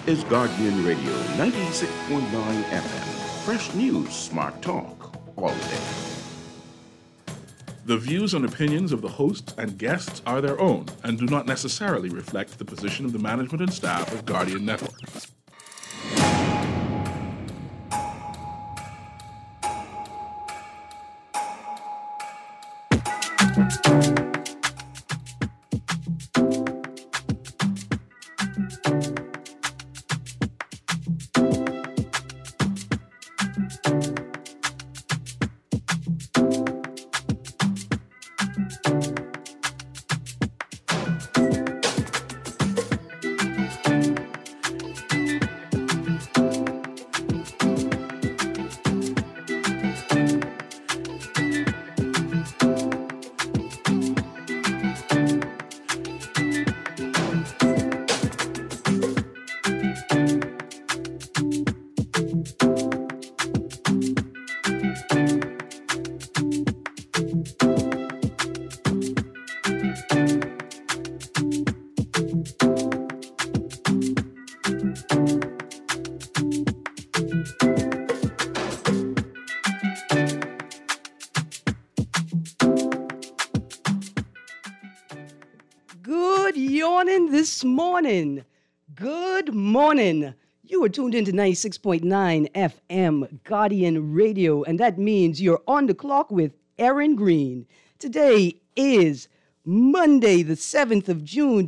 is Guardian Radio 96.9 FM. Fresh news, smart talk, all day. The views and opinions of the hosts and guests are their own and do not necessarily reflect the position of the management and staff of Guardian Network. Good morning. You are tuned into 96.9 FM Guardian Radio, and that means you're on the clock with Erin Green. Today is Monday, the 7th of June,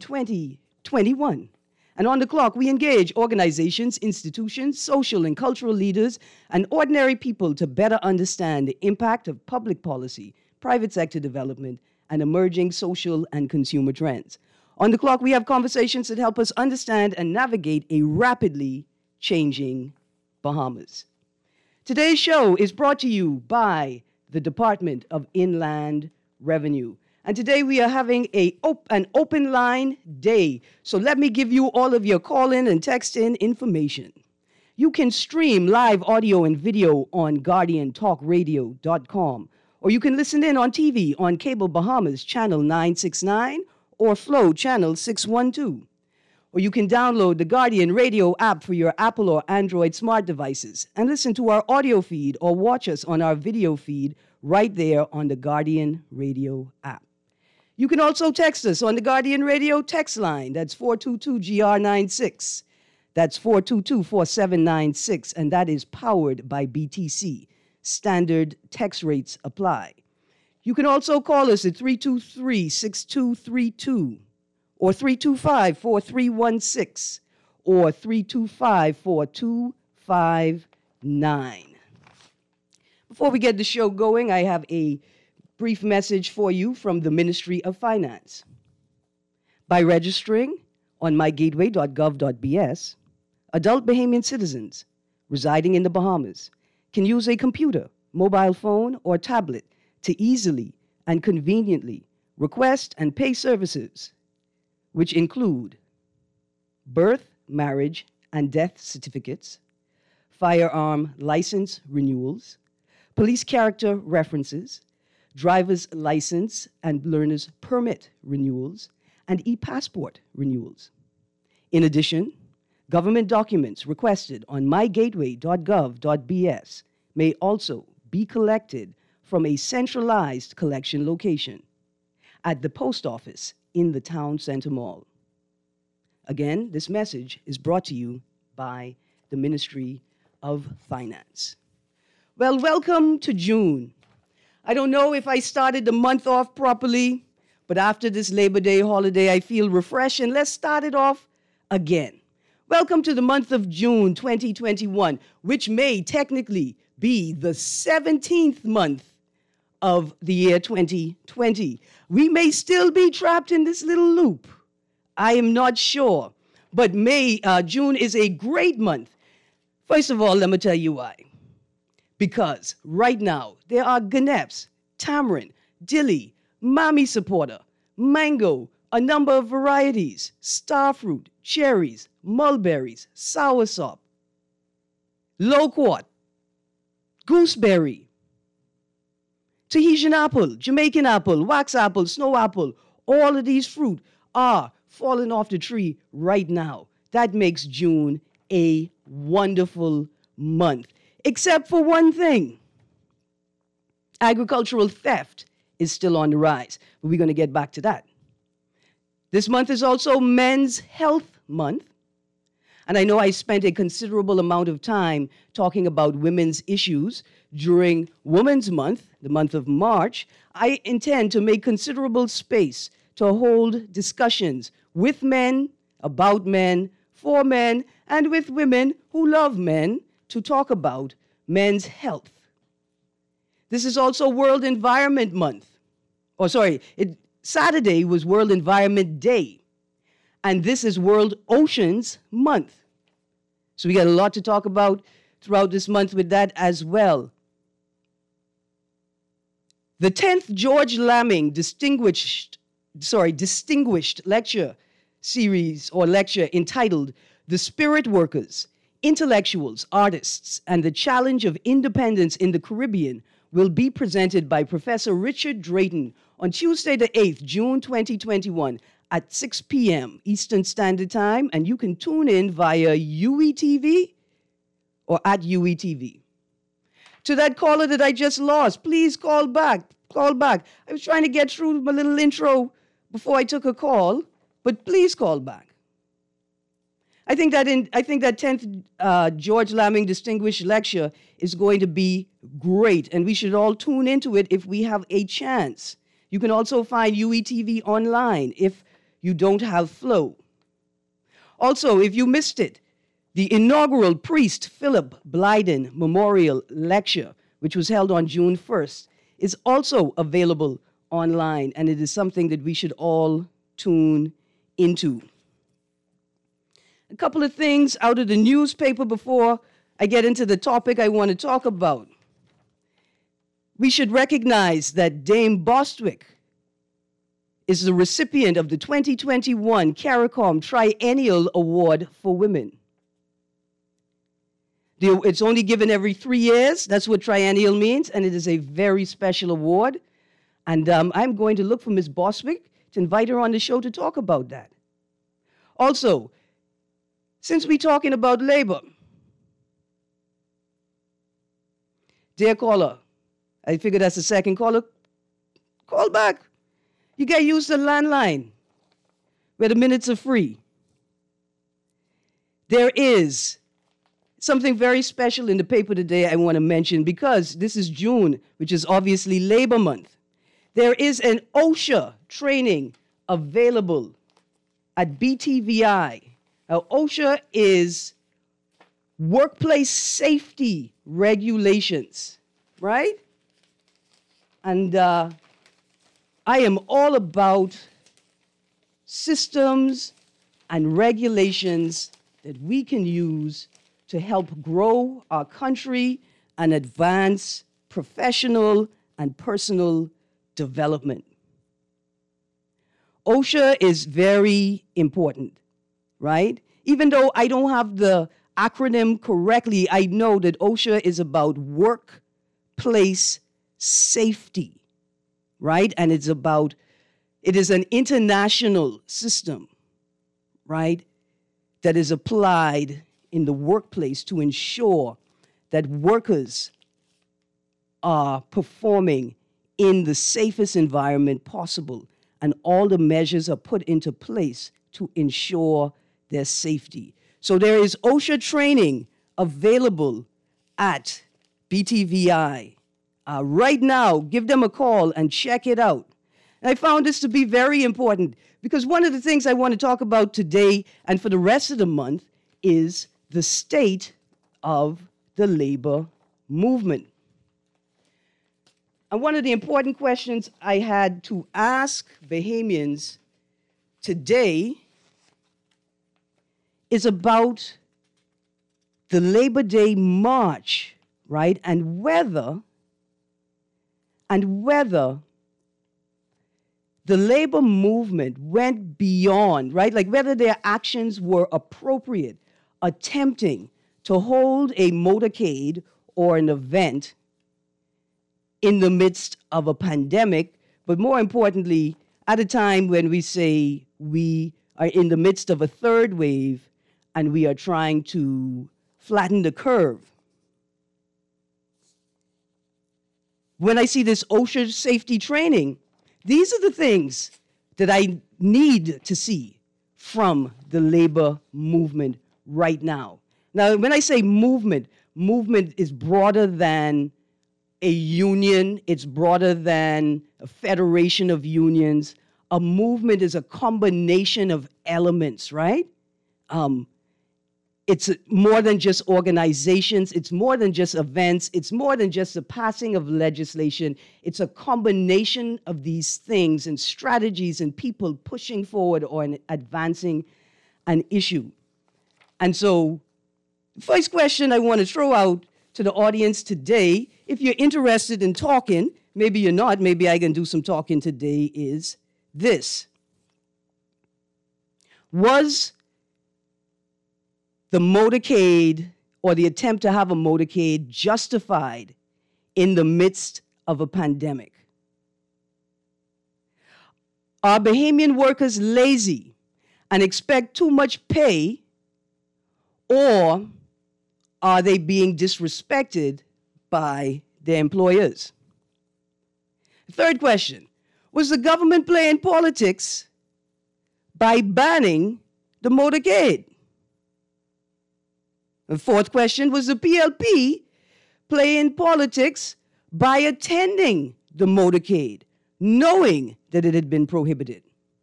2021. And on the clock, we engage organizations, institutions, social and cultural leaders, and ordinary people to better understand the impact of public policy, private sector development, and emerging social and consumer trends. On the clock, we have conversations that help us understand and navigate a rapidly changing Bahamas. Today's show is brought to you by the Department of Inland Revenue. And today we are having an open line day. So let me give you all of your call-in and text-in information. You can stream live audio and video on GuardianTalkRadio.com. Or you can listen in on TV on Cable Bahamas Channel 969 or Flow Channel 612. Or you can download the Guardian Radio app for your Apple or Android smart devices and listen to our audio feed or watch us on our video feed right there on the Guardian Radio app. You can also text us on the Guardian Radio text line. That's 422-GR96. That's 422-4796, and that is powered by BTC. Standard text rates apply. You can also call us at 323-6232 or 325-4316 or 325-4259. Before we get the show going, I have a brief message for you from the Ministry of Finance. By registering on mygateway.gov.bs, adult Bahamian citizens residing in the Bahamas can use a computer, mobile phone, or tablet to easily and conveniently request and pay services, which include birth, marriage, and death certificates, firearm license renewals, police character references, driver's license and learner's permit renewals, and e-passport renewals. In addition, government documents requested on mygateway.gov.bs may also be collected from a centralized collection location at the post office in the Town Center Mall. Again, this message is brought to you by the Ministry of Finance. Well, welcome to June. I don't know if I started the month off properly, but after this Labor Day holiday, I feel refreshed, and let's start it off again. Welcome to the month of June 2021, which may technically be the 17th month of the year 2020. We may still be trapped in this little loop. I am not sure, but June is a great month. First of all, let me tell you why. Because right now, there are ganepes, tamarind, dilly, mami supporter, mango, a number of varieties, starfruit, cherries, mulberries, soursop, loquat, gooseberry, Tahitian apple, Jamaican apple, wax apple, snow apple. All of these fruit are falling off the tree right now. that makes June a wonderful month, except for one thing. Agricultural theft is still on the rise, but we're going to get back to that. This month is also Men's Health Month, and I know I spent a considerable amount of time talking about women's issues during Women's Month, the month of March. I intend to make considerable space to hold discussions with men, about men, for men, and with women who love men to talk about men's health. This is also World Environment Month. Saturday was World Environment Day, and this is World Oceans Month. So we got a lot to talk about throughout this month with that as well. The 10th George Lamming Distinguished Lecture Series or lecture entitled The Spirit Workers, Intellectuals, Artists, and the Challenge of Independence in the Caribbean will be presented by Professor Richard Drayton on Tuesday, the 8th, June 2021 at 6 p.m. Eastern Standard Time, and you can tune in via UETV or at UETV. To that caller that I just lost, please call back. Call back. I was trying to get through my little intro before I took a call, but please call back. I think that 10th George Lamming Distinguished Lecture is going to be great, and we should all tune into it if we have a chance. You can also find UETV online if you don't have Flow. Also, if you missed it, the inaugural Priest Philip Blyden Memorial Lecture, which was held on June 1st, is also available online, and it is something that we should all tune into. A couple of things out of the newspaper before I get into the topic I want to talk about. We should recognize that Dame Bostwick is the recipient of the 2021 CARICOM Triennial Award for Women. It's only given every 3 years. That's what triennial means, and it is a very special award. And I'm going to look for Ms. Bostwick to invite her on the show to talk about that. Also, since we're talking about labor, dear caller, I figure that's the second caller. Call back. You get used to the landline where the minutes are free. There is something very special in the paper today I want to mention because this is June, which is obviously Labor Month. There is an OSHA training available at BTVI. Now, OSHA is workplace safety regulations, right? And I am all about systems and regulations that we can use to help grow our country and advance professional and personal development. OSHA is very important, right? Even though I don't have the acronym correctly, I know that OSHA is about workplace safety, right? And it is an international system, right, that is applied in the workplace to ensure that workers are performing in the safest environment possible, and all the measures are put into place to ensure their safety. So there is OSHA training available at BTVI. Right now, give them a call and check it out. And I found this to be very important because one of the things I want to talk about today and for the rest of the month is the state of the labor movement. And one of the important questions I had to ask Bahamians today is about the Labor Day March, right? And whether the labor movement went beyond, right? Like whether their actions were appropriate, attempting to hold a motorcade or an event in the midst of a pandemic, but more importantly, at a time when we say we are in the midst of a third wave and we are trying to flatten the curve. When I see this OSHA safety training, these are the things that I need to see from the labor movement right now. Now, when I say movement, movement is broader than a union. It's broader than a federation of unions. A movement is a combination of elements, right? It's more than just organizations. It's more than just events. It's more than just the passing of legislation. It's a combination of these things and strategies and people pushing forward or advancing an issue. And so, first question I want to throw out to the audience today, if you're interested in talking, maybe you're not, maybe I can do some talking today, is this. Was the motorcade or the attempt to have a motorcade justified in the midst of a pandemic? Are Bahamian workers lazy and expect too much pay, or are they being disrespected by their employers? Third question, was the government playing politics by banning the motorcade? The fourth question, was the PLP playing politics by attending the motorcade, knowing that it had been prohibited?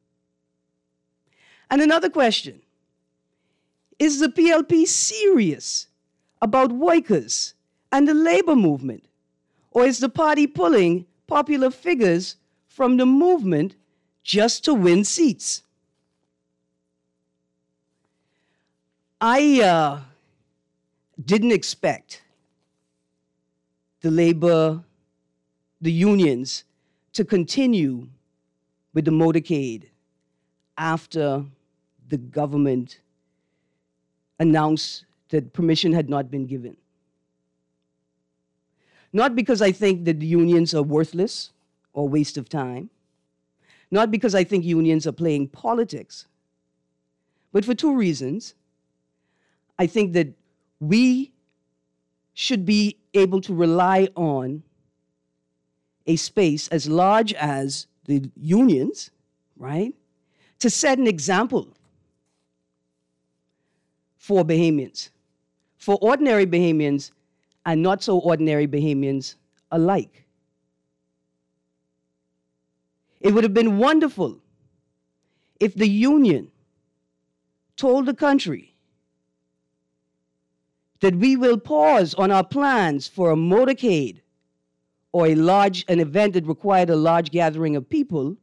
And another question, is the PLP serious about workers and the labor movement? Or is the party pulling popular figures from the movement just to win seats? I didn't expect the unions to continue with the motorcade after the government announced that permission had not been given. Not because I think that the unions are worthless or a waste of time, not because I think unions are playing politics, but for two reasons. I think that we should be able to rely on a space as large as the unions, right, to set an example for Bahamians, for ordinary Bahamians and not so ordinary Bahamians alike. It would have been wonderful if the union told the country that we will pause on our plans for a motorcade or an event that required a large gathering of people,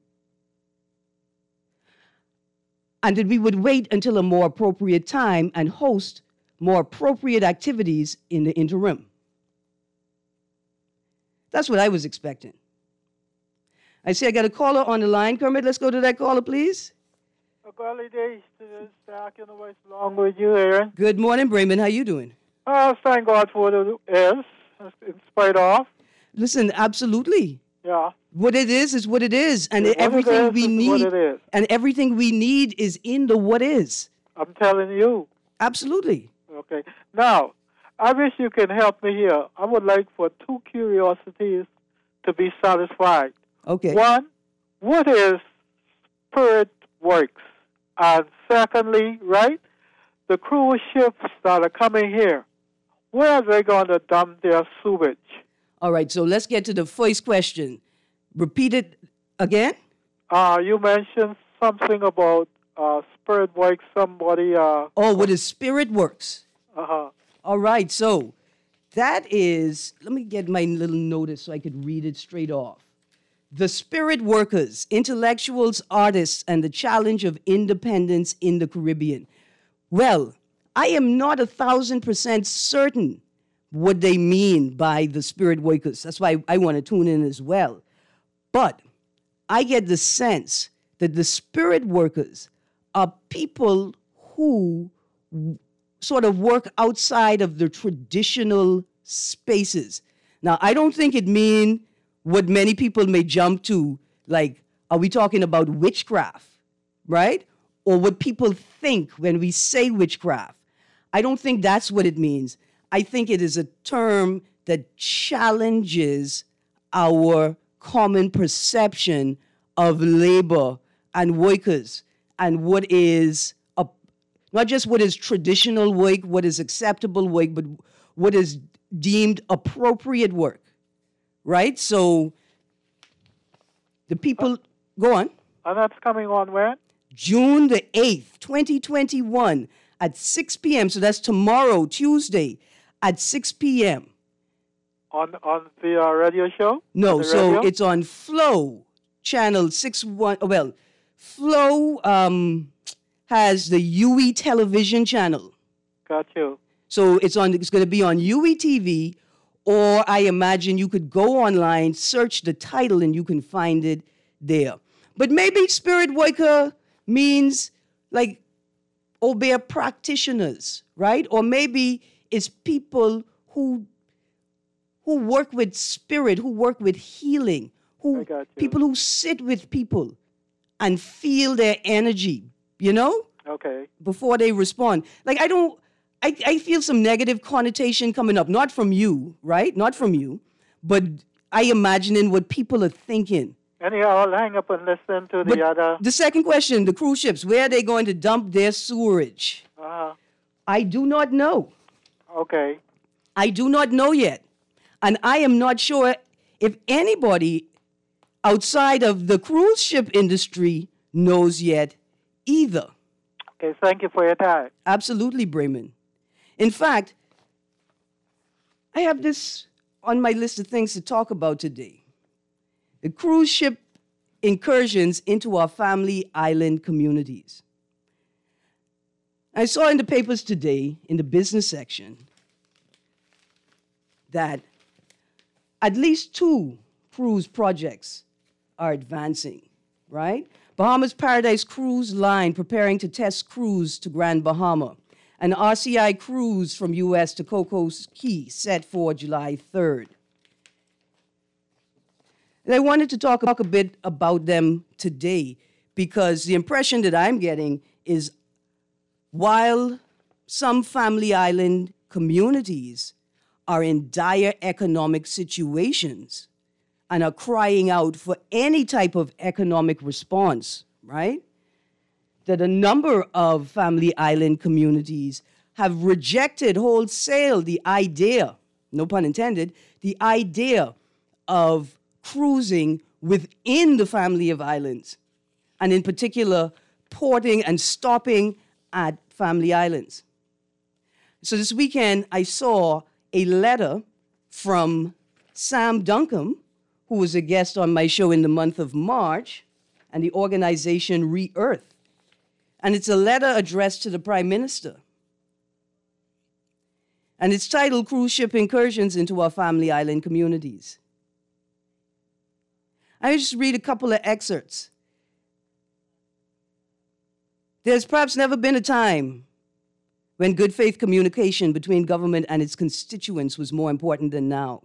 and that we would wait until a more appropriate time and host more appropriate activities in the interim. That's what I was expecting. I see I got a caller on the line. Kermit, let's go to that caller, please. Early days to this back in the West, along with you, Aaron. Good morning, Brayman. How you doing? Thank God for what it is, in spite of. Listen, absolutely. Yeah. What it is what it is, and What everything it is we is need, what it is. and everything we need is in the what is. I'm telling you. Absolutely. Okay. Now, I wish you can help me here. I would like for two curiosities to be satisfied. Okay. One, what is Spirit Works? And secondly, right, the cruise ships that are coming here, where are they going to dump their sewage? All right, so let's get to the first question. Repeat it again. You mentioned something about Spirit Works, somebody... What is Spirit Works? Uh-huh. All right, so that is, let me get my little notice so I could read it straight off. The Spirit Workers, Intellectuals, Artists, and the Challenge of Independence in the Caribbean. Well, I am not 1,000% certain what they mean by the Spirit Workers. That's why I want to tune in as well. But I get the sense that the Spirit Workers are people who sort of work outside of the traditional spaces. Now, I don't think it means what many people may jump to, like, are we talking about witchcraft, right? Or what people think when we say witchcraft. I don't think that's what it means. I think it is a term that challenges our common perception of labor and workers and what is, not just what is traditional work, what is acceptable work, but what is deemed appropriate work, right? So the people, go on. And that's coming on when? June the 8th, 2021 at 6 p.m. So that's tomorrow, Tuesday, at 6 p.m. On the radio show? No, so radio? it's on Flow, channel 61. Well, Flow has the UE television channel. Got you. So it's going to be on UE TV, or I imagine you could go online, search the title, and you can find it there. But maybe spirit worker means like Obeah practitioners, right? Or maybe it's people who work with spirit, who work with healing, people who sit with people and feel their energy, you know? Okay. Before they respond. Like I feel some negative connotation coming up, not from you, right? Not from you, but I imagining what people are thinking. Anyhow, I'll hang up and listen to the other. The second question, the cruise ships, where are they going to dump their sewerage? I do not know. Okay. I do not know yet. And I am not sure if anybody outside of the cruise ship industry knows yet either. Okay, thank you for your time. Absolutely, Bremen. In fact, I have this on my list of things to talk about today. The cruise ship incursions into our family island communities. I saw in the papers today, in the business section, that at least 2 cruise projects are advancing, right? Bahamas Paradise Cruise Line preparing to test cruise to Grand Bahama. An RCI cruise from U.S. to Cocos Key set for July 3rd. And I wanted to talk a bit about them today because the impression that I'm getting is while some family island communities are in dire economic situations and are crying out for any type of economic response, right? That a number of family island communities have rejected wholesale the idea, no pun intended, the idea of cruising within the family of islands, and in particular, porting and stopping at family islands. So this weekend, I saw a letter from Sam Duncombe, who was a guest on my show in the month of March, and the organization Re-Earth. And it's a letter addressed to the Prime Minister. And it's titled Cruise Ship Incursions into Our Family Island Communities. I just read a couple of excerpts. There's perhaps never been a time when good faith communication between government and its constituents was more important than now.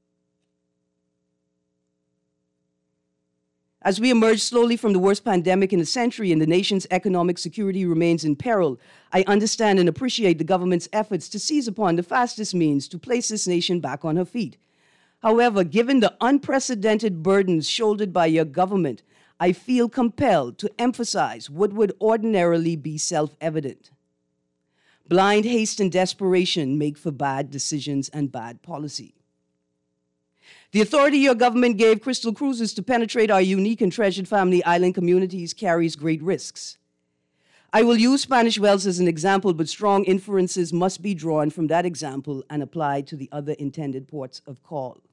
As we emerge slowly from the worst pandemic in a century and the nation's economic security remains in peril, I understand and appreciate the government's efforts to seize upon the fastest means to place this nation back on her feet. However, given the unprecedented burdens shouldered by your government, I feel compelled to emphasize what would ordinarily be self-evident. Blind haste and desperation make for bad decisions and bad policy. The authority your government gave Crystal Cruises to penetrate our unique and treasured family island communities carries great risks. I will use Spanish Wells as an example, but strong inferences must be drawn from that example and applied to the other intended ports of call.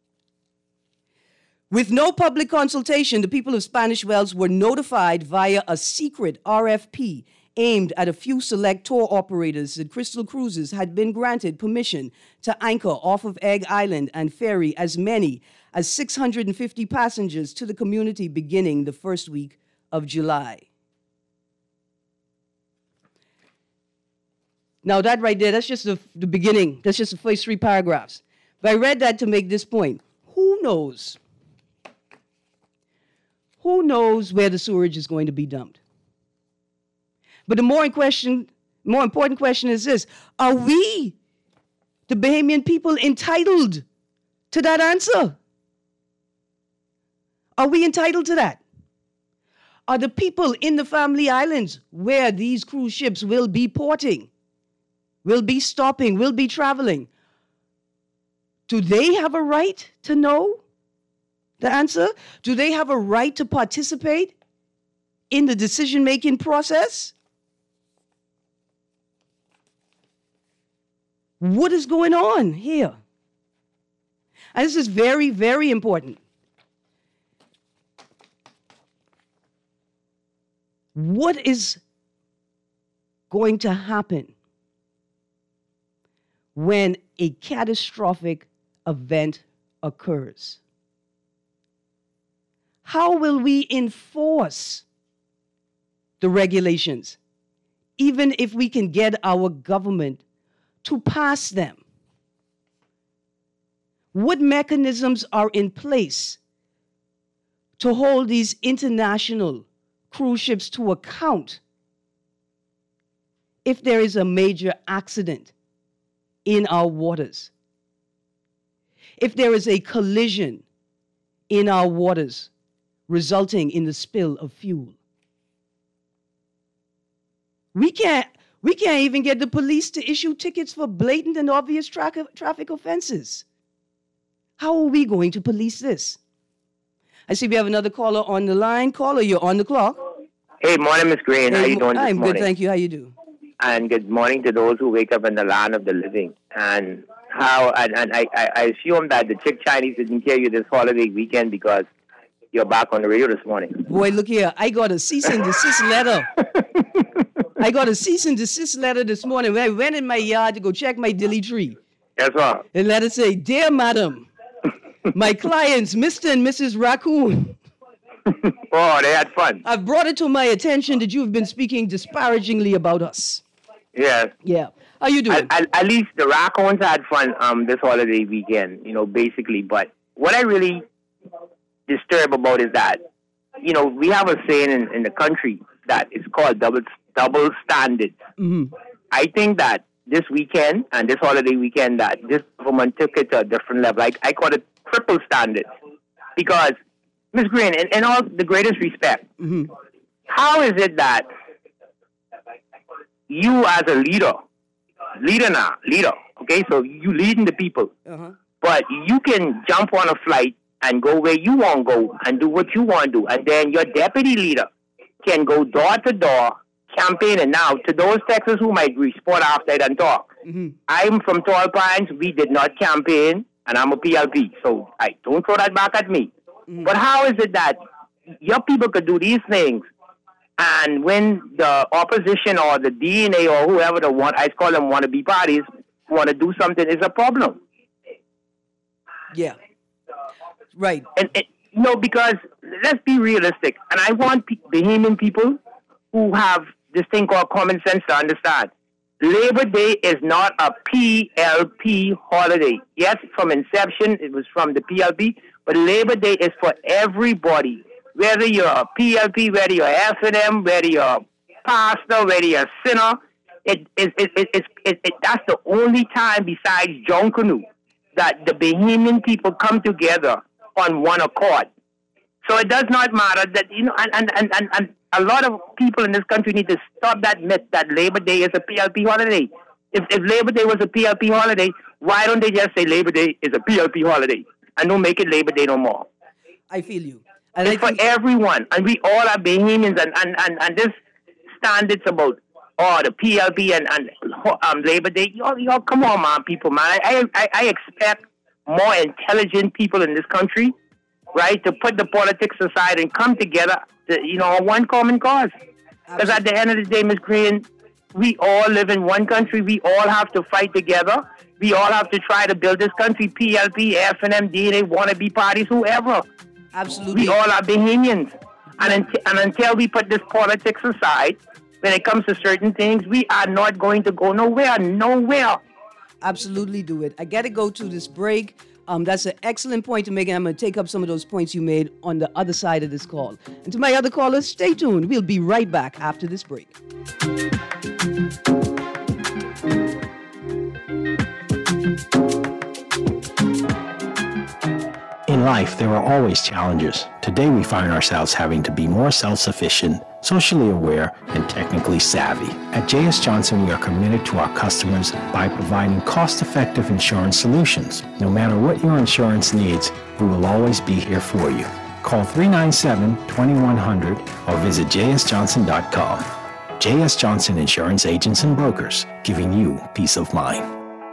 With no public consultation, the people of Spanish Wells were notified via a secret RFP aimed at a few select tour operators that Crystal Cruises had been granted permission to anchor off of Egg Island and ferry as many as 650 passengers to the community beginning the first week of July. Now that right there, that's just the beginning. That's just the first 3 paragraphs. But I read that to make this point. Who knows? Who knows where the sewerage is going to be dumped? But the more More important question is this. Are we, the Bahamian people, entitled to that answer? Are we entitled to that? Are the people in the Family Islands where these cruise ships will be porting, will be stopping, will be traveling, do they have a right to know the answer? Do they have a right to participate in the decision-making process? What is going on here? And this is very, very important. What is going to happen when a catastrophic event occurs? How will we enforce the regulations, even if we can get our government to pass them? What mechanisms are in place to hold these international cruise ships to account if there is a major accident in our waters? If there is a collision in our waters resulting in the spill of fuel? We can't even get the police to issue tickets for blatant and obvious traffic offenses. How are we going to police this? I see we have another caller on the line. Caller, you're on the clock. Hey, morning, Miss Green. How you doing this morning? I'm good, thank you. How you do? And good morning to those who wake up in the land of the living. And I assume that the Chick Chinese didn't hear you this holiday weekend because you're back on the radio this morning. Boy, look here. I got a cease and desist letter. I got a cease and desist letter this morning when I went in my yard to go check my dilly tree. Yes, sir. And let it say, "Dear Madam, my clients, Mr. and Mrs. Raccoon." Oh, they had fun. I've brought it to my attention that you've been speaking disparagingly about us. Yes. Yeah. How you doing? At least the raccoons had fun this holiday weekend, basically. But what I really disturb about is that, we have a saying in the country that is called double standards. Mm-hmm. I think that this weekend and this holiday weekend that this government took it to a different level. I call it triple standards. Because, Ms. Green, in all the greatest respect, mm-hmm. How is it that you as a leader, okay, so you leading the people, but you can jump on a flight and go where you want to go and do what you want to do, and then your deputy leader can go door to door campaigning. Now, to those Texans who might respond after it and talk, I'm from Tall Pines, we did not campaign, and I'm a PLP, so I don't throw that back at me. But how is it that your people could do these things, and when the opposition or the DNA or whoever I call them wannabe parties, want to do something, is a problem? Yeah. Right. And because let's be realistic, and I want Bahamian people who have this thing called common sense to understand. Labor Day is not a PLP holiday. Yes, from inception, it was from the PLP, but Labor Day is for everybody. Whether you're a PLP, whether you're F&M, whether you're a pastor, whether you're a sinner, that's the only time besides John Canoe that the Bahamian people come together on one accord. So it does not matter that, and a lot of people in this country need to stop that myth that Labor Day is a PLP holiday. If Labor Day was a PLP holiday, why don't they just say Labor Day is a PLP holiday and don't make it Labor Day no more? I feel you. And it's for everyone, and we all are Bahamians, and this standards about the PLP and Labor Day. Y'all, come on, man, people, man. I expect more intelligent people in this country, right, to put the politics aside and come together to, on one common cause. Because at the end of the day, Ms. Green, we all live in one country. We all have to fight together. We all have to try to build this country. PLP, F&M, DNA, wannabe parties, whoever. Absolutely. We all are Bahamians. And until we put this politics aside, when it comes to certain things, we are not going to go nowhere. Absolutely do it. I got to go to this break. That's an excellent point to make, and I'm going to take up some of those points you made on the other side of this call. And to my other callers, stay tuned. We'll be right back after this break. In life, there are always challenges. Today, we find ourselves having to be more self-sufficient, socially aware, and technically savvy. At J.S. Johnson, we are committed to our customers by providing cost-effective insurance solutions. No matter what your insurance needs, we will always be here for you. Call 397-2100 or visit jsjohnson.com. J.S. Johnson Insurance Agents and Brokers, giving you peace of mind.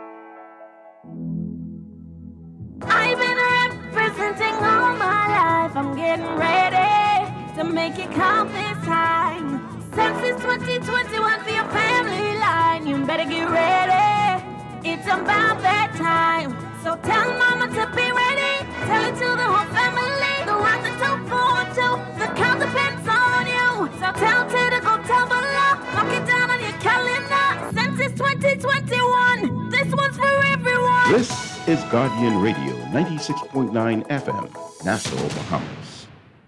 I've been representing all my life. I'm getting ready to make it count this time. Since it's 2021 for your family line, you better get ready. It's about that time. So tell mama to be ready. Tell it to the whole family. The ones that don't forward to. The count depends on you. So tell Ted to go tell below. Mark it down on your calendar. Since it's 2021, this one's for everyone. This is Guardian Radio, 96.9 FM, Nassau, Bahamas.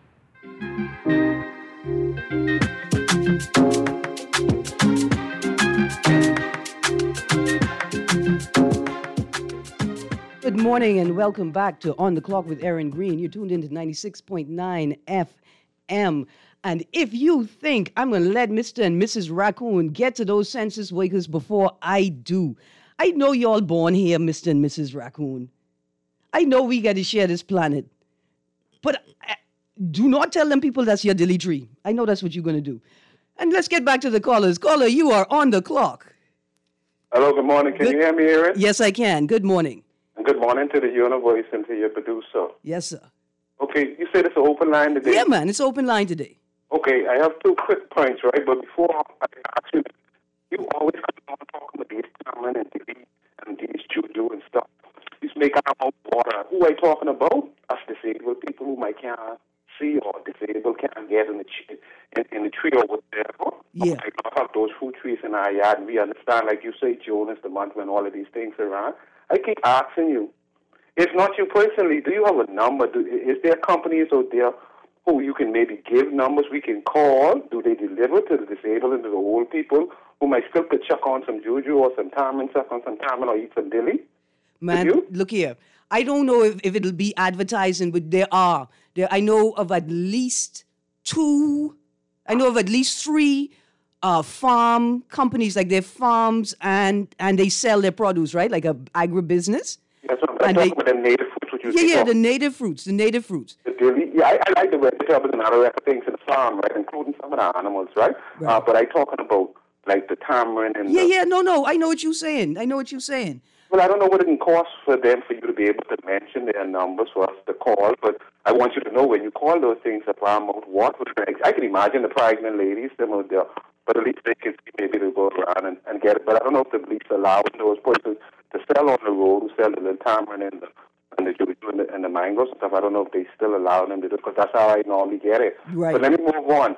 Good morning and welcome back to On the Clock with Aaron Green. You're tuned into 96.9 FM. And if you think I'm going to let Mr. and Mrs. Raccoon get to those census workers before I do, I know y'all born here, Mr. and Mrs. Raccoon. I know we got to share this planet. But do not tell them people that's your dilly tree. I know that's what you're going to do. And let's get back to the callers. Caller, you are on the clock. Hello, good morning. Can you hear me, Aaron? Yes, I can. Good morning. And good morning to the Univoice and to your producer. Yes, sir. Okay, you said it's an open line today? Yeah, man, it's open line today. Okay, I have two quick points, right? But before I ask you, you always come on talking about these Tomlin and these juju and stuff. You make out about water. Who I talking about? Us disabled people who might can't see or disabled can't get in the tree over there. Yeah. I love those fruit trees in our yard, and we understand, like you say, June is the month when all of these things are around. I keep asking you, if not you personally, do you have a number? Is there companies out there who you can maybe give numbers we can call? Do they deliver to the disabled and to the old people who might still could chuck on some juju or some Tomlin, suck on some Tomlin or eat some dilly? Man, look here. I don't know if it'll be advertising, but there are. I know of at least three farm companies, like their farms, and they sell their produce, right? Like a agribusiness. Yes, I'm talking about the native fruits. The native fruits. The dilly. Yeah, I like the vegetables and other things in the farm, right, including some of the animals, right? But I'm talking about like the tamarind and no. I know what you're saying. Well, I don't know what it can cost for you to be able to mention their numbers for us to call, but I want you to know when you call those things a farm out, what would I can imagine the pregnant ladies, them out there, but at least they can see maybe they'll go around and get it. But I don't know if the police allow those persons to sell on the road, who sell the little tamarind and the juju and the mangoes and stuff. I don't know if they still allow them to do it, because that's how I normally get it. Right. But let me move on.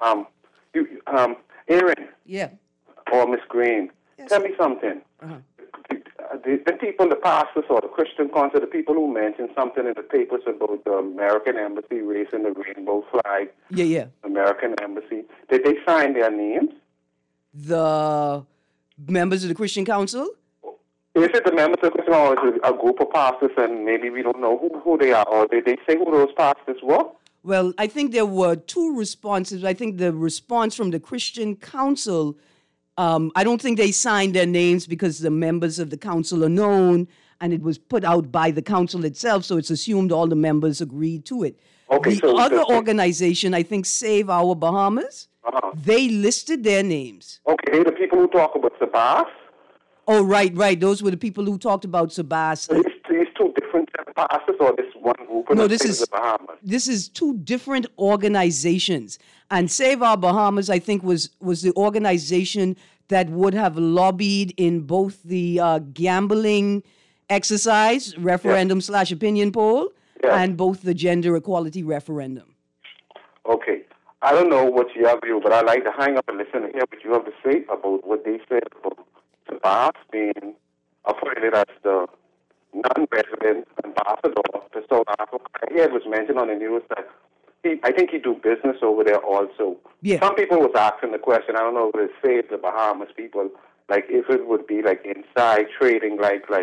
Aaron. Yeah. Or Miss Green, yes. Tell me something. Uh-huh. The people, the pastors or the Christian council, the people who mentioned something in the papers about the American embassy raising the rainbow flag, American embassy, did they sign their names? The members of the Christian council? Is it the members of the Christian council, or is it a group of pastors, and maybe we don't know who they are, or did they say who those pastors were? Well, I think there were two responses. I think the response from the Christian council, I don't think they signed their names because the members of the council are known, and it was put out by the council itself, so it's assumed all the members agreed to it. Okay, the other organization, I think Save Our Bahamas, they listed their names. Okay, they're the people who talk about Sabas? Oh, right. Those were the people who talked about Sabas. These two different pastors, or this one group? No, this is two different organizations. And Save Our Bahamas, I think, was the organization that would have lobbied in both the gambling exercise, referendum/opinion poll, and both the gender equality referendum. Okay. I don't know what you have to do, but I like to hang up and listen and hear what you have to say about what they said about Sabas being appointed as the non-resident ambassador to South Africa. It was mentioned on the news that I think he do business over there also. Yeah. Some people was asking the question, I don't know if it saves the Bahamas people, like if it would be like inside trading, like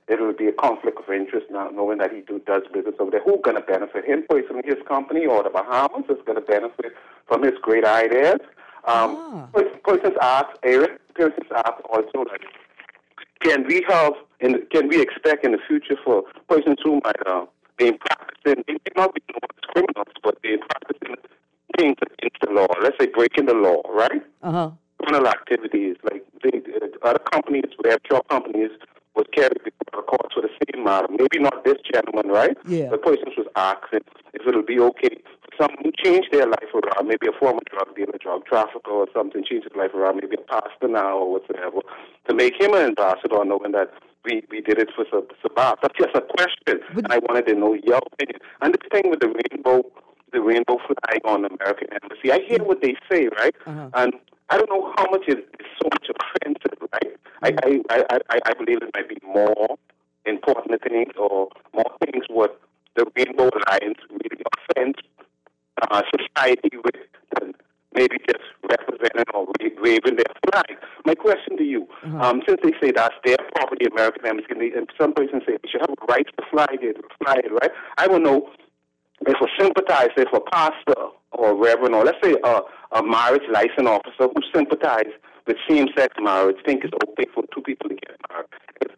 it will be a conflict of interest now, knowing that he does business over there. Who's going to benefit? Him personally, his company, or the Bahamas is going to benefit from his great ideas? Persons ask, Eric, also, like, can we expect in the future for persons who might be practicing, they may not be known as criminals, but they're practicing things against the law, let's say breaking the law, right? Criminal activities, like other companies, their truck companies, was carried before the courts for the same matter. Maybe not this gentleman, right? Yeah. The person was asking if it'll be okay for someone who changed their life around, maybe a former drug dealer, drug trafficker or something, changed his life around, maybe a pastor now or whatever, to make him an ambassador, knowing that we did it for Sabbath. That's just a question. And I wanted to know your opinion. And this thing with the rainbow flag on the American embassy, I hear what they say, right? And I don't know how much is so much offensive, right? I believe it might be more important things or more things what the Rainbow Alliance really offends society with than maybe just representing or waving their flag. My question to you, since they say that's their property, American embassy, and some persons say they should have a right to fly it, right? I don't know if a sympathizer, if a pastor or a reverend, or let's say a marriage license officer who sympathizes with same-sex marriage, think it's okay for two people to get married.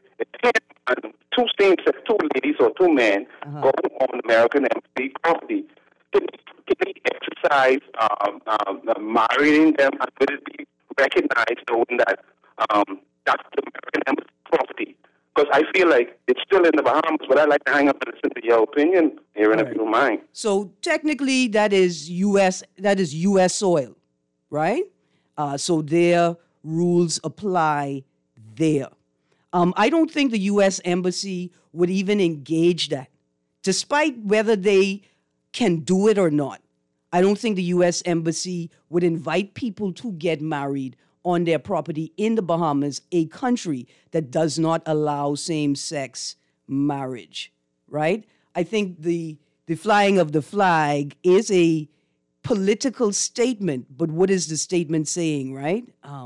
If two ladies or two men go on American embassy property, can we exercise marrying them, and will it be recognized knowing that that's the American embassy property? Because I feel like it's still in the Bahamas, but I'd like to hang up and listen to your opinion, Aaron, if you don't mind. So technically, that is U.S. soil, right? So their rules apply there. I don't think the U.S. Embassy would even engage that, despite whether they can do it or not. I don't think the U.S. Embassy would invite people to get married on their property in the Bahamas, a country that does not allow same-sex marriage, right? I think the flying of the flag is a political statement, but what is the statement saying, right?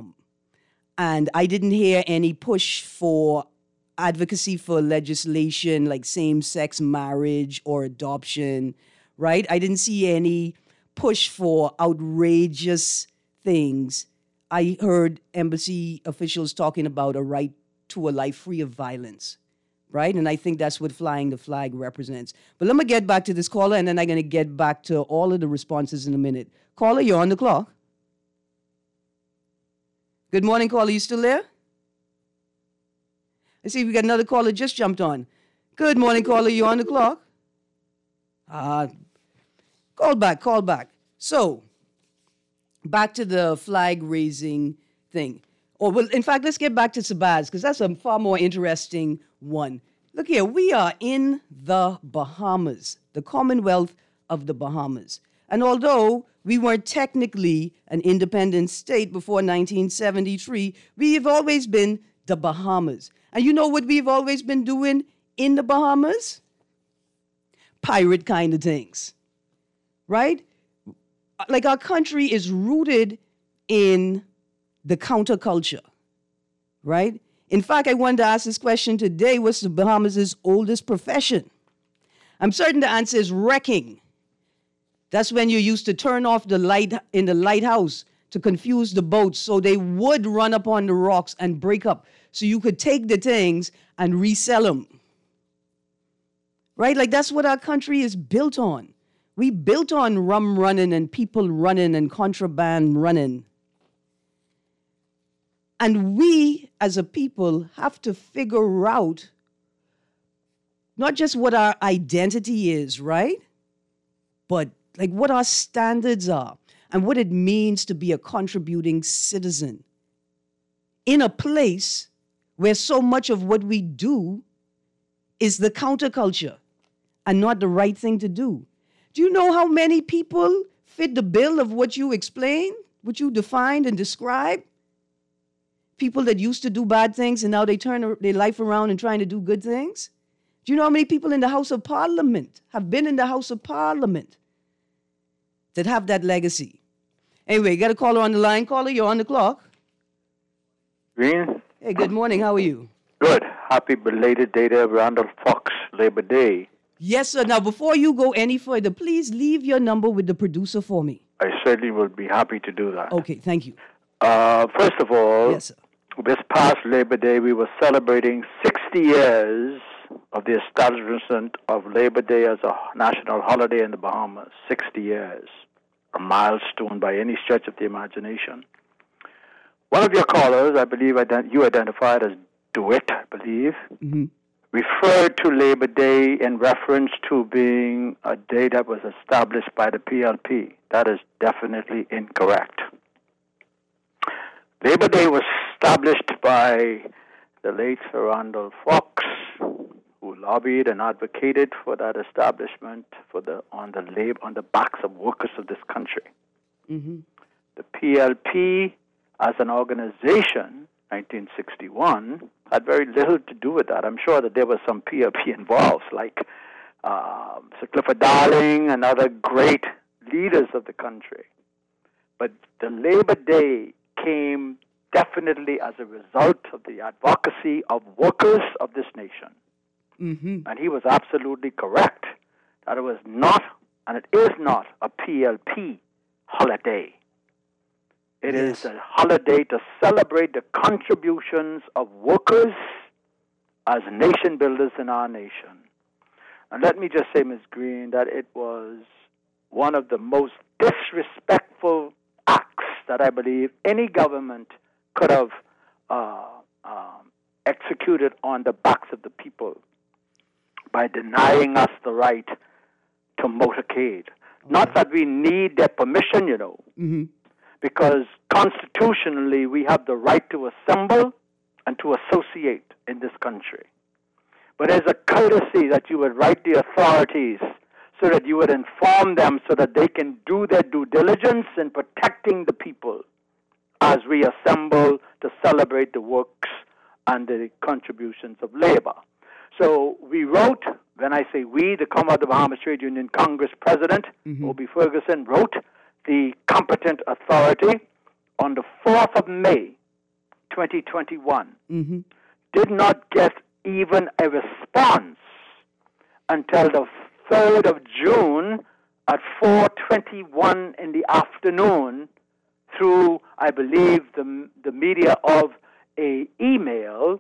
And I didn't hear any push for advocacy for legislation like same-sex marriage or adoption, right? I didn't see any push for outrageous things. I heard embassy officials talking about a right to a life free of violence, right? And I think that's what flying the flag represents. But let me get back to this caller, and then I'm going to get back to all of the responses in a minute. Caller, you're on the clock. Good morning, caller. You still there? I see we got another caller just jumped on. Good morning, caller. You on the clock? Call back. So, back to the flag raising thing. In fact, let's get back to Sabaz, because that's a far more interesting one. Look here, we are in the Bahamas, the Commonwealth of the Bahamas. And although we weren't technically an independent state before 1973, we have always been the Bahamas. And you know what we've always been doing in the Bahamas? Pirate kind of things, right? Like our country is rooted in the counterculture, right? In fact, I wanted to ask this question today, what's the Bahamas' oldest profession? I'm certain the answer is wrecking. That's when you used to turn off the light in the lighthouse to confuse the boats so they would run up on the rocks and break up so you could take the things and resell them, right? Like that's what our country is built on. We built on rum running and people running and contraband running. And we, as a people, have to figure out not just what our identity is, right? But like what our standards are and what it means to be a contributing citizen in a place where so much of what we do is the counterculture and not the right thing to do. Do you know how many people fit the bill of what you explained, what you defined and described? People that used to do bad things and now they turn their life around and trying to do good things? Do you know how many people in the House of Parliament have been in the House of Parliament that have that legacy? Anyway, got a caller on the line. Caller, you're on the clock. Green? Hey, good morning. How are you? Good. happy belated day to Randall Fox Labor Day. Yes, sir. Now, before you go any further, please leave your number with the producer for me. I certainly will be happy to do that. Okay, thank you. First of all, yes, sir. This past Labor Day, we were celebrating 60 years of the establishment of Labor Day as a national holiday in the Bahamas. 60 years. A milestone by any stretch of the imagination. One of your callers, I believe you identified as DeWitt, I believe, referred to Labor Day in reference to being a day that was established by the PLP. That is definitely incorrect. Labor Day was established by the late Sir Randall Fox, who lobbied and advocated for that establishment on the backs of workers of this country. The PLP, as an organization, 1961, had very little to do with that. I'm sure that there was some PLP involved, like Sir Clifford Darling and other great leaders of the country. But the Labor Day came definitely as a result of the advocacy of workers of this nation. And he was absolutely correct that it was not, and it is not, a PLP holiday. It is a holiday to celebrate the contributions of workers as nation builders in our nation. And let me just say, Ms. Green, that it was one of the most disrespectful acts that I believe any government could have executed on the backs of the people by denying us the right to motorcade. Not that we need their permission, you know, because constitutionally we have the right to assemble and to associate in this country. But as a courtesy that you would write the authorities so that you would inform them so that they can do their due diligence in protecting the people as we assemble to celebrate the works and the contributions of labor. So we wrote, when I say we, the Commonwealth of Bahamas Trade Union Congress President, O.B. Ferguson, wrote the competent authority on the 4th of May, 2021. Did not get even a response until the 3rd of June at 4:21 in the afternoon through, I believe, the media of a email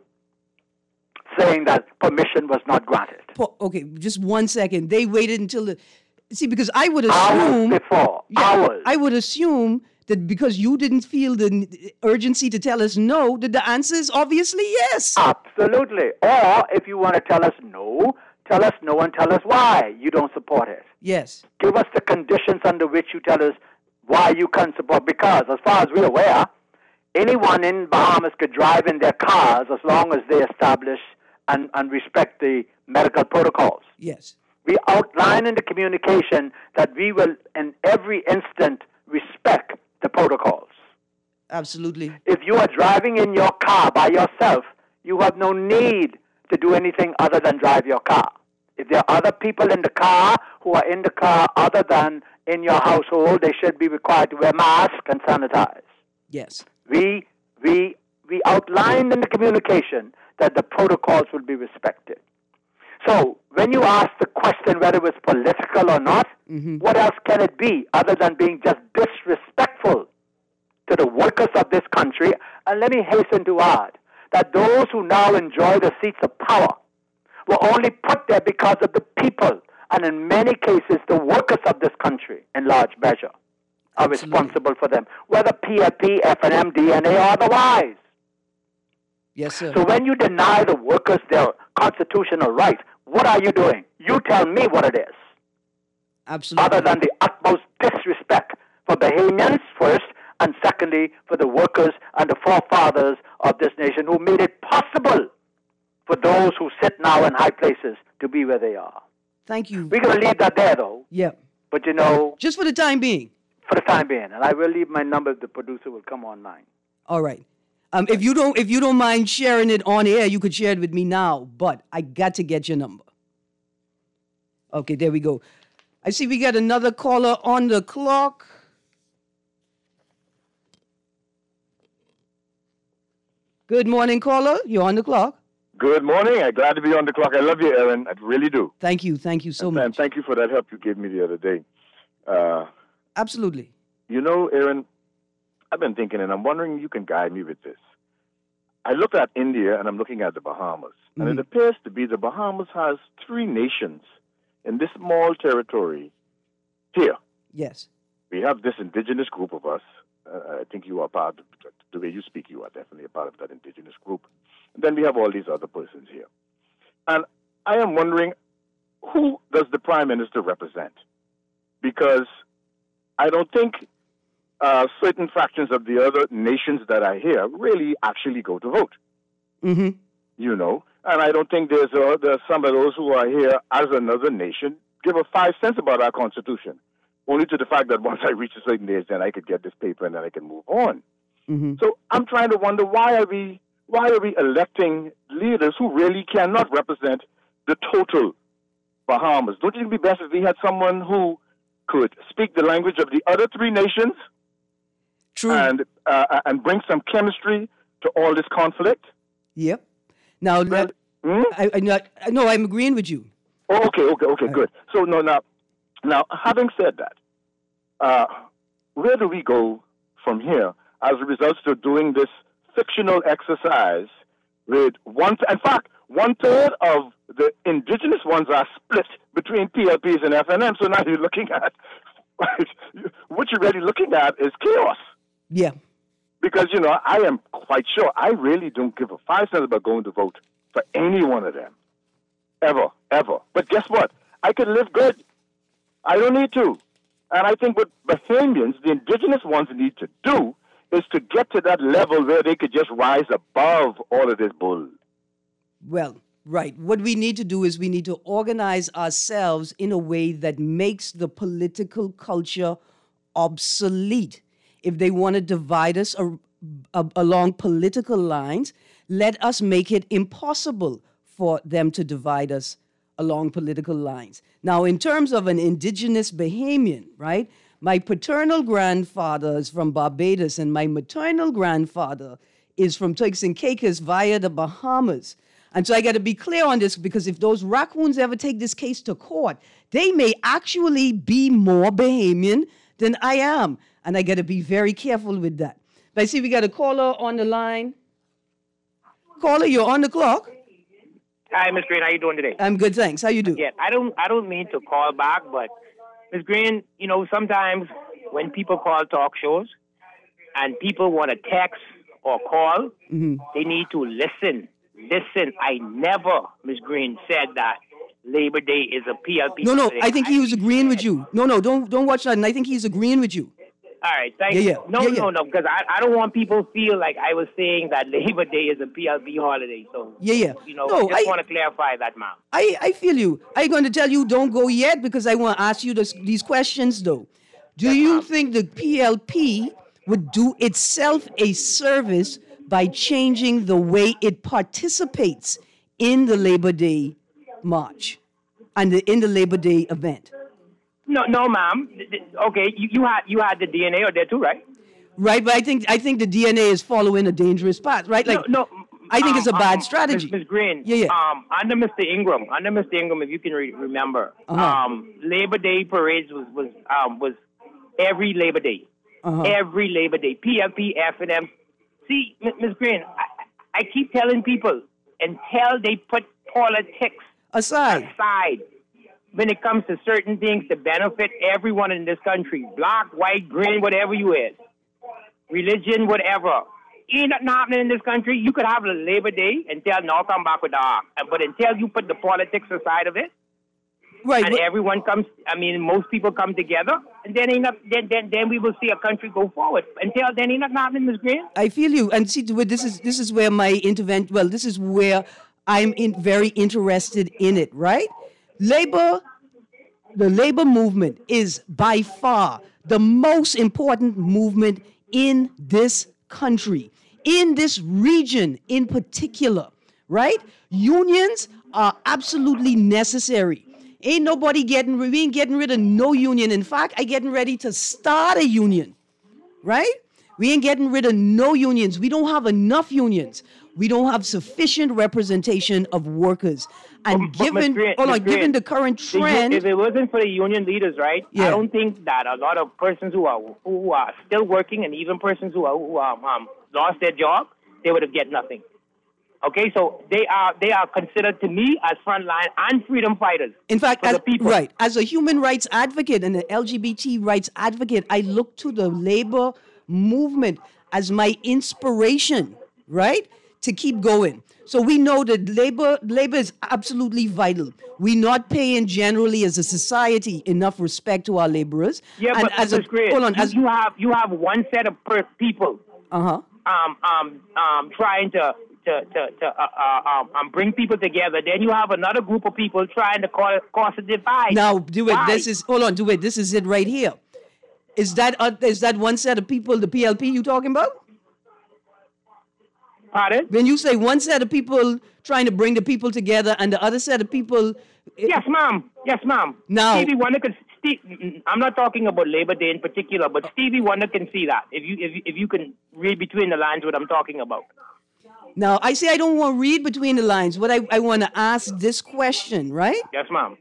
saying that permission was not granted. Okay, just 1 second. They waited until because I would assume... Hours before. Hours. I would assume that because you didn't feel the urgency to tell us no, that the answer is obviously yes. Absolutely. Or if you want to tell us no and tell us why you don't support it. Yes. Give us the conditions under which you tell us why you can't support. Because as far as we're aware, anyone in Bahamas could drive in their cars as long as they establish and respect the medical protocols. Yes. We outline in the communication that we will, in every instant, respect the protocols. Absolutely. If you are driving in your car by yourself, you have no need to do anything other than drive your car. If there are other people in the car who are in the car other than in your household, they should be required to wear masks and sanitize. Yes. We outlined in the communication that the protocols will be respected. So when you ask the question whether it was political or not, what else can it be other than being just disrespectful to the workers of this country? And let me hasten to add that those who now enjoy the seats of power were only put there because of the people, and in many cases the workers of this country, in large measure, are responsible for them, whether PLP, F&M, DNA, or otherwise. Yes, sir. So when you deny the workers their constitutional right, what are you doing? You tell me what it is. Absolutely. Other than the utmost disrespect for Bahamians first, and secondly for the workers and the forefathers of this nation who made it possible for those who sit now in high places to be where they are. Thank you. We're going to leave that there, though. Yeah. But you know... Just for the time being. For the time being. And I will leave my number if the producer will come online. All right. If you don't mind sharing it on air, you could share it with me now. But I got to get your number. Okay, there we go. I see we got another caller on the clock. Good morning, caller. You're on the clock. Good morning. I'm glad to be on the clock. I love you, Aaron. I really do. Thank you. Thank you so much. And thank you for that help you gave me the other day. Absolutely. You know, Aaron, I've been thinking, and I'm wondering if you can guide me with this. I look at India, and I'm looking at the Bahamas. And it appears to be the Bahamas has 3 nations in this small territory here. Yes. We have this indigenous group of us. I think you are part of, the way you speak, you are definitely a part of that indigenous group. And then we have all these other persons here. And I am wondering, who does the Prime Minister represent? Because I don't think certain fractions of the other nations that are here really actually go to vote. Mm-hmm. You know? And I don't think there's some of those who are here as another nation give a 5 cents about our Constitution. Only to the fact that once I reach a certain age, then I could get this paper and then I can move on. Mm-hmm. So I'm trying to wonder, why are we electing leaders who really cannot represent the total Bahamas? Don't you think it would be best if we had someone who could speak the language of the other 3 nations? True. And bring some chemistry to all this conflict? Yep. Now, I'm agreeing with you. Oh, okay, good. So now, having said that, where do we go from here as a result of doing this fictional exercise with in fact, 1/3 of the indigenous ones are split between PLPs and FNM. So now you're looking at, what you're really looking at is chaos. Yeah. Because, you know, I am quite sure I really don't give a 5 cents about going to vote for any one of them. Ever. But guess what? I can live good. I don't need to. And I think what Bahamians, the indigenous ones, need to do is to get to that level where they could just rise above all of this bull. Well, right. What we need to do is we need to organize ourselves in a way that makes the political culture obsolete. If they want to divide us along political lines, let us make it impossible for them to divide us along political lines. Now, in terms of an indigenous Bahamian, right, my paternal grandfather is from Barbados and my maternal grandfather is from Turks and Caicos via the Bahamas. And so I got to be clear on this, because if those raccoons ever take this case to court, they may actually be more Bahamian than I am. And I got to be very careful with that. But I see we got a caller on the line. Caller, you're on the clock. Hi, Ms. Green. How you doing today? I'm good, thanks. How you do? Yeah, I don't mean to call back, but Ms. Green, you know, sometimes when people call talk shows and people want to text or call, they need to listen. Listen, I never, Ms. Green, said that Labor Day is a PLP. No, I think he was agreeing with you. No, don't watch that. And I think he's agreeing with you. All right, thank you. No, because I don't want people to feel like I was saying that Labor Day is a PLP holiday. So, you know, I want to clarify that, ma'am. I feel you. I'm going to tell you don't go yet, because I want to ask you these questions, though. Do you think the PLP would do itself a service by changing the way it participates in the Labor Day march and in the Labor Day event? No, ma'am. Okay, you had the DNA there too, right? Right, but I think the DNA is following a dangerous path, right? Like, no. I think it's a bad strategy. Ms. Green. Yeah. Under Mr. Ingram, if you can remember, Labor Day parades was every Labor Day. Every Labor Day. PLP, FNM. See, Ms. Green, I keep telling people until they put politics aside. When it comes to certain things to benefit everyone in this country, black, white, green, whatever you is, religion, whatever, ain't nothing happening in this country. You could have a Labor Day until now come back with the ark. But until you put the politics aside of it, right, and everyone comes, most people come together, and then we will see a country go forward. Until then, ain't nothing happening, Ms. Green. I feel you. And see, this is where my this is where I'm very interested in it, right? The labor movement is by far the most important movement in this country, in this region in particular, right? Unions are absolutely necessary. We ain't getting rid of no union. In fact, I'm getting ready to start a union, right? We ain't getting rid of no unions. We don't have enough unions. We don't have sufficient representation of workers. And given the current trend, if it wasn't for the union leaders, right? Yeah. I don't think that a lot of persons who are still working, and even persons who lost their job, they would have get nothing. Okay, so they are considered to me as frontline and freedom fighters. In fact, for the people. Right, as a human rights advocate and an LGBT rights advocate, I look to the labor movement as my inspiration, right, to keep going. So we know that labor is absolutely vital. We're not paying generally as a society enough respect to our laborers. Yeah, and but that's great. Hold on, you have one set of people. Trying to bring people together. Then you have another group of people trying to cause a divide. Now, do it. Why? This is it right here. Is that one set of people, the PLP you talking about? Pardon? When you say one set of people trying to bring the people together and the other set of people... Yes, ma'am. Yes, ma'am. Now... Stevie Wonder I'm not talking about Labor Day in particular, but Stevie Wonder can see that. If you can read between the lines what I'm talking about. Now, I say I don't want to read between the lines. What I want to ask this question, right? Yes, ma'am.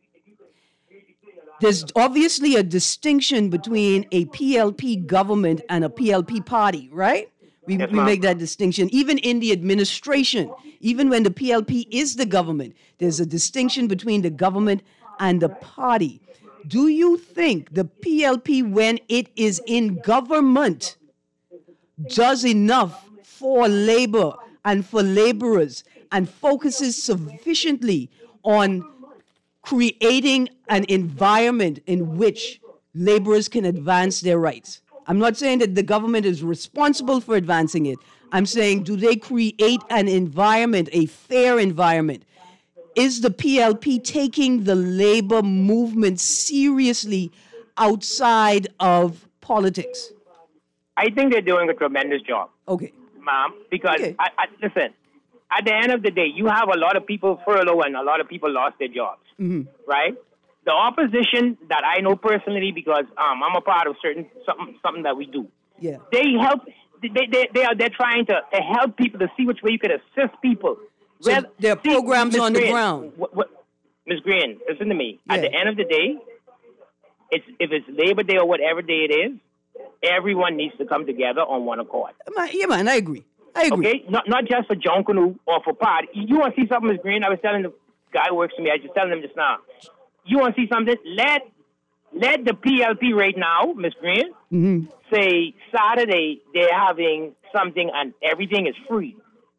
There's obviously a distinction between a PLP government and a PLP party, right? We make that distinction. Even in the administration, even when the PLP is the government, there's a distinction between the government and the party. Do you think the PLP, when it is in government, does enough for labor and for laborers and focuses sufficiently on creating an environment in which laborers can advance their rights? I'm not saying that the government is responsible for advancing it. I'm saying, do they create an environment, a fair environment? Is the PLP taking the labor movement seriously outside of politics? I think they're doing a tremendous job. Okay. Ma'am, because, listen, at the end of the day, you have a lot of people furloughed and a lot of people lost their jobs, right? The opposition that I know personally, because I'm a part of something that we do. Yeah. They help. They're trying to help people to see which way you could assist people. So there are programs on the ground. Ms. Green, listen to me. Yeah. At the end of the day, if it's Labor Day or whatever day it is, everyone needs to come together on one accord. Yeah, man, I agree. Okay, not just for John Canoe or for Pod. You want to see something, Ms. Green? I was telling the guy who works for me. I was just telling him just now. You want to see something? Let the PLP right now, Ms. Green, say Saturday they're having something and everything is free.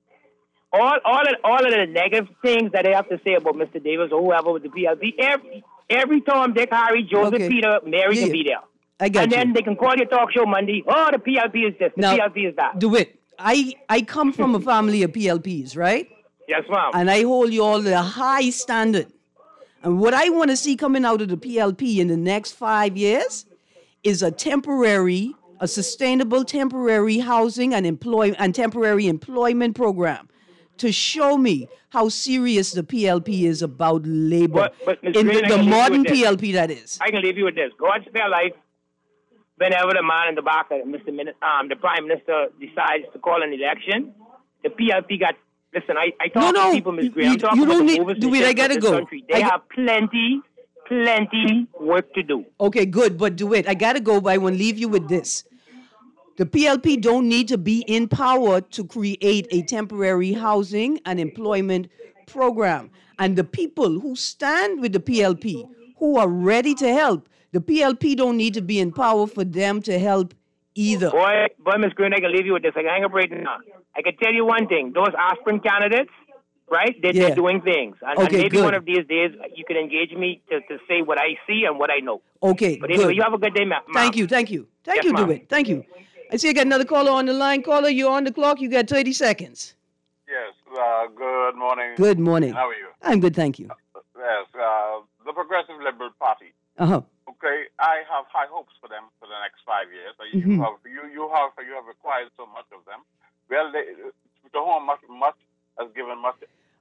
All of the negative things that they have to say about Mr. Davis or whoever with the PLP, every Tom, Dick, Harry, Joseph, Peter, Mary can be there. I got you. And then they can call your talk show Monday. Oh, the PLP is this, the PLP is that. Do it. I come from a family of PLPs, right? Yes, ma'am. And I hold you all to a high standard. And what I want to see coming out of the PLP in the next 5 years is a sustainable temporary housing and temporary employment program to show me how serious the PLP is about labor. But in the modern PLP, that is. I can leave you with this. God spare life. Whenever the man in the back, the Prime Minister decides to call an election, the PLP got... Listen, I talk to people, Ms. Green. I'm talking about the movers and I gotta go. Country. They have plenty work to do. Okay, good, but do it. I gotta go, but I want to leave you with this. The PLP don't need to be in power to create a temporary housing and employment program. And the people who stand with the PLP, who are ready to help, the PLP don't need to be in power for them to help either. Boy, Ms. Green, I can leave you with this. I can hang up right now. I can tell you one thing. Those aspirin candidates, right, they're doing things. And maybe one of these days you can engage me to say what I see and what I know. Okay, but anyway, you have a good day, ma'am. Thank you. Yes, DeWitt. Thank you. I see I got another caller on the line. Caller, you're on the clock. You got 30 seconds. Yes, good morning. Good morning. How are you? I'm good, thank you. Yes, the Progressive Liberal Party. Okay, I have high hopes for them for the next 5 years. You have required so much of them. Well, to whom much has given much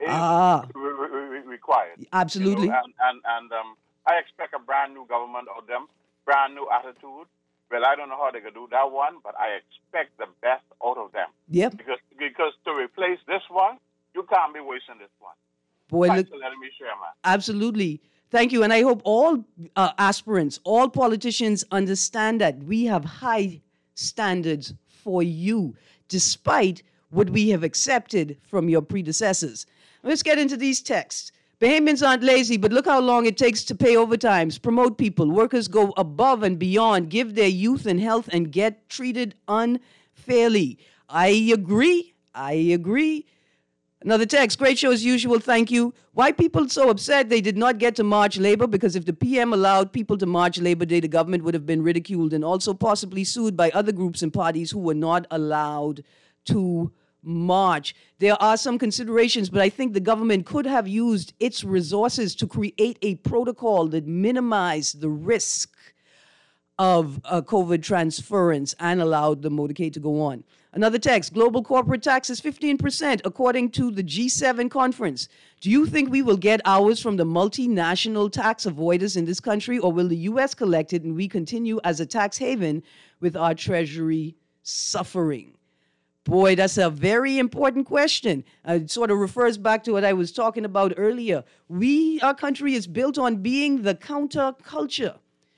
required. Absolutely. You know, and I expect a brand new government of them, brand new attitude, Well, I don't know how they can do that one, but I expect the best out of them. Yep. Because to replace this one, you can't be wasting this one. Boy, Thanks for letting me share, man. Absolutely. Thank you. And I hope all aspirants, all politicians understand that we have high standards for you, despite what we have accepted from your predecessors. Let's get into these texts. Bahamians aren't lazy, but look how long it takes to pay overtimes, promote people. Workers go above and beyond, give their youth and health, and get treated unfairly. I agree. Another text. Great show as usual. Thank you. Why people so upset they did not get to March Labor? Because if the PM allowed people to march Labor Day, the government would have been ridiculed and also possibly sued by other groups and parties who were not allowed to march. There are some considerations, but I think the government could have used its resources to create a protocol that minimized the risk of COVID transference and allowed the motorcade to go on. Another text, global corporate tax is 15%, according to the G7 conference. Do you think we will get ours from the multinational tax avoiders in this country, or will the U.S. collect it and we continue as a tax haven with our treasury suffering? Boy, that's a very important question. It sort of refers back to what I was talking about earlier. Our country is built on being the counterculture.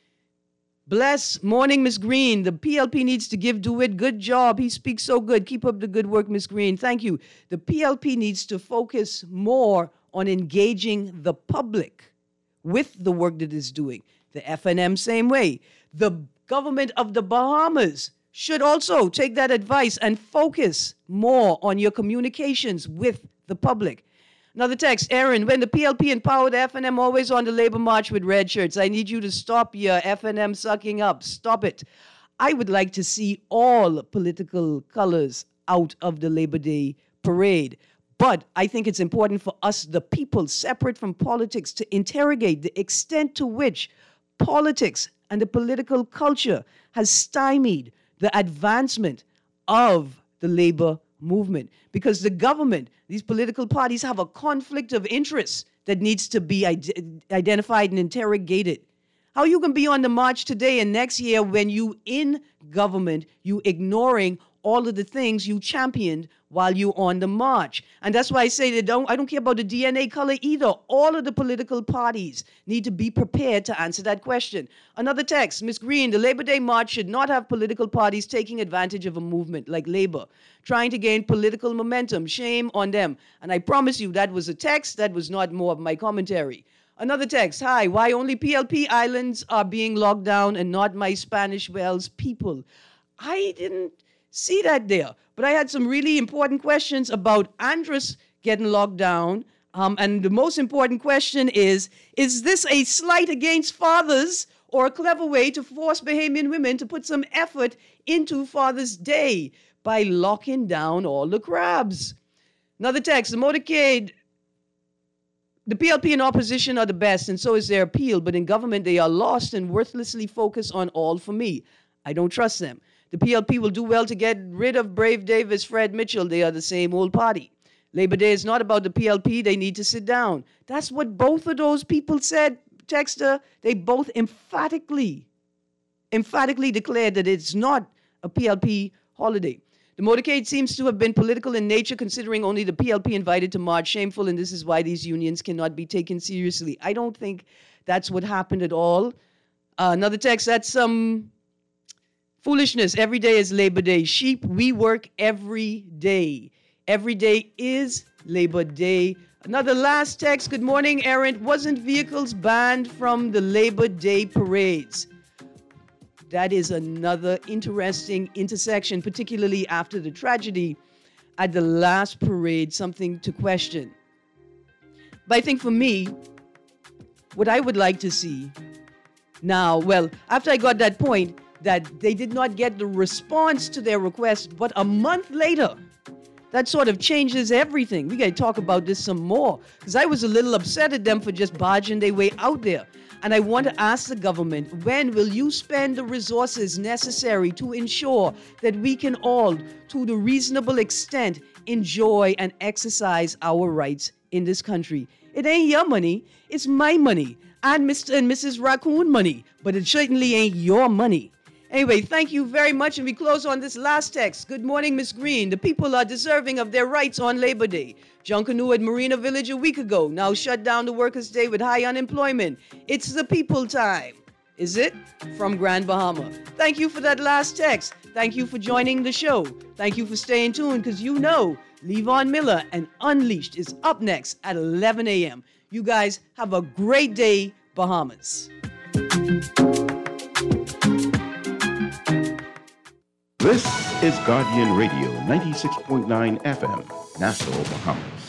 Bless. Morning, Miss Green. The PLP needs to give DeWitt good job. He speaks so good. Keep up the good work, Miss Green. Thank you. The PLP needs to focus more on engaging the public with the work that it's doing. The FNM, same way. The government of the Bahamas should also take that advice and focus more on your communications with the public. Another text, Aaron, when the PLP empowered the FNM always on the labor march with red shirts. I need you to stop your FNM sucking up. Stop it. I would like to see all political colors out of the Labor Day parade. But I think it's important for us, the people, separate from politics, to interrogate the extent to which politics and the political culture has stymied the advancement of the labor movement. Because the government, these political parties have a conflict of interest that needs to be identified and interrogated. How you can be on the march today and next year when you in government, you ignoring all of the things you championed while you on the march. And that's why I say that I don't care about the DNA color either. All of the political parties need to be prepared to answer that question. Another text, Ms. Green, the Labor Day march should not have political parties taking advantage of a movement like Labor, trying to gain political momentum. Shame on them. And I promise you that was a text, that was not more of my commentary. Another text, hi, why only PLP islands are being locked down and not my Spanish Wells people? I didn't see that there. But I had some really important questions about Andros getting locked down. And the most important question is this a slight against fathers or a clever way to force Bahamian women to put some effort into Father's Day by locking down all the crabs? Another text, the motorcade, the PLP in opposition are the best, and so is their appeal. But in government, they are lost and worthlessly focused on all for me. I don't trust them. The PLP will do well to get rid of Brave Davis, Fred Mitchell. They are the same old party. Labor Day is not about the PLP. They need to sit down. That's what both of those people said, Texter. They both emphatically declared that it's not a PLP holiday. The motorcade seems to have been political in nature, considering only the PLP invited to march. Shameful, and this is why these unions cannot be taken seriously. I don't think that's what happened at all. Another text, that's some foolishness. Every day is Labor Day. Sheep, we work every day. Every day is Labor Day. Another last text. Good morning, Aaron. Wasn't vehicles banned from the Labor Day parades? That is another interesting intersection, particularly after the tragedy at the last parade, something to question. But I think for me, what I would like to see now, well, after I got that point, that they did not get the response to their request, but a month later, that sort of changes everything. We got to talk about this some more, because I was a little upset at them for just barging their way out there. And I want to ask the government, when will you spend the resources necessary to ensure that we can all, to the reasonable extent, enjoy and exercise our rights in this country? It ain't your money, it's my money, and Mr. and Mrs. Raccoon money, but it certainly ain't your money. Anyway, thank you very much. And we close on this last text. Good morning, Miss Green. The people are deserving of their rights on Labor Day. Junkanoo at Marina Village a week ago. Now shut down the Workers' Day with high unemployment. It's the people time. Is it? From Grand Bahama. Thank you for that last text. Thank you for joining the show. Thank you for staying tuned because you know Levon Miller and Unleashed is up next at 11 a.m. You guys have a great day, Bahamas. This is Guardian Radio 96.9 FM, Nassau, Bahamas.